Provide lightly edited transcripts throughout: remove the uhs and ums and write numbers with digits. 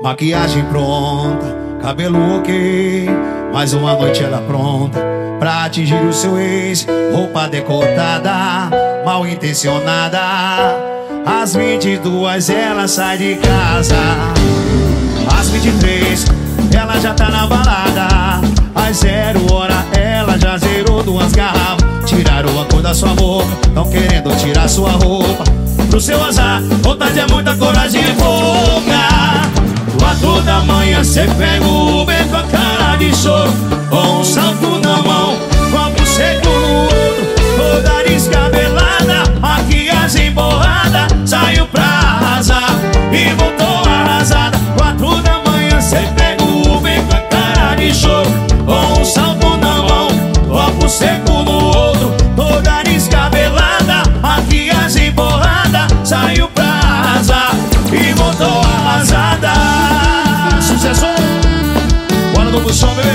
maquiagem pronta, cabelo ok. Mais uma noite ela pronta pra atingir o seu ex. Roupa decotada, mal intencionada. Às 22 ela sai de casa. Às 23 ela já tá na balada. Às 0 hora ela já zerou 2 garrafas. Tiraram a cor da sua boca, tão querendo tirar sua roupa. Pro seu azar, vontade é muita, coragem é pouca. 4 da manhã cê pega o Uber com a cara de choro, com um salto na mão, copo seco no outro, toda descabelada, maquiagem borrada, saiu pra arrasar e voltou arrasada. 4 da manhã cê pega o Uber com a cara de choro, com um salto na mão, copo seco no outro, toda descabelada, maquiagem borrada, saiu pra arrasar e voltou arrasada. Sucesso! Bora no buchão, bebê!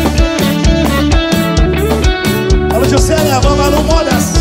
Alô, Juscelia, vamos modas!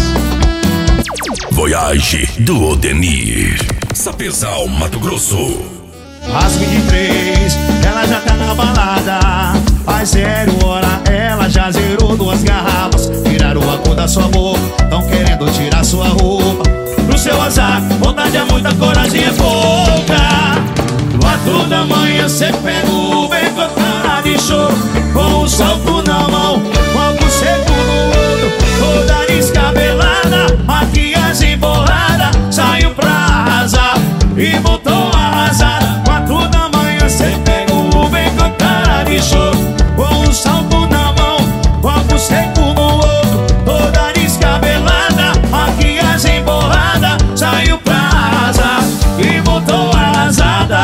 Voyage do Odenir, Sapezal, Mato Grosso. Às 23, ela já tá na balada. Às 0 hora, ela já zerou 2 garrafas. Tiraram a cor da sua boca, tão querendo tirar sua roupa. Pro seu azar, vontade é muita, coragem é pouca. 4 da manhã cê pega o Uber com a cara de choro, com um salto na mão, copo seco no outro, toda descabelada, maquiagem borrada, saiu pra arrasar e voltou arrasada. 4 da manhã cê pega o Uber com a cara de choro, com um salto na mão, copo seco no outro, toda descabelada, maquiagem borrada, saiu pra arrasar e voltou arrasada.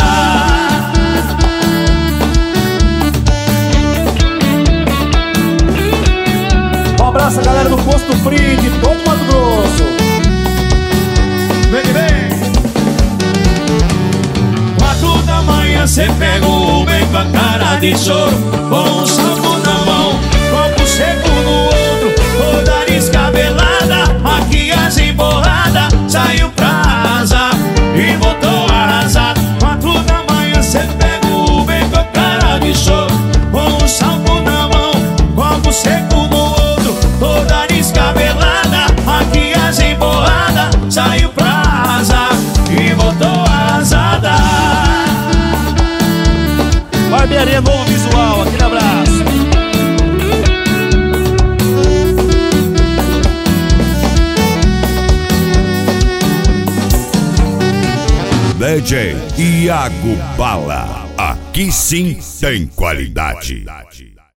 Um abraço a galera do Posto Free de todo Mato Grosso. Vem, vem. 4 da manhã cê pega o Uber com a cara de choro, com um salto na mão, copo seco no outro, toda descabelada, maquiagem borrada, saiu pra arrasar e voltou arrasada. 4 da manhã cê pega o Uber com a cara de choro, com um salto na mão, copo seco no outro, toda descabelada, maquiagem borrada, saiu pra arrasar e voltou arrasada. Barbearia Novo Visual, aquele abraço. DJ Iago Bala, aqui sim tem qualidade.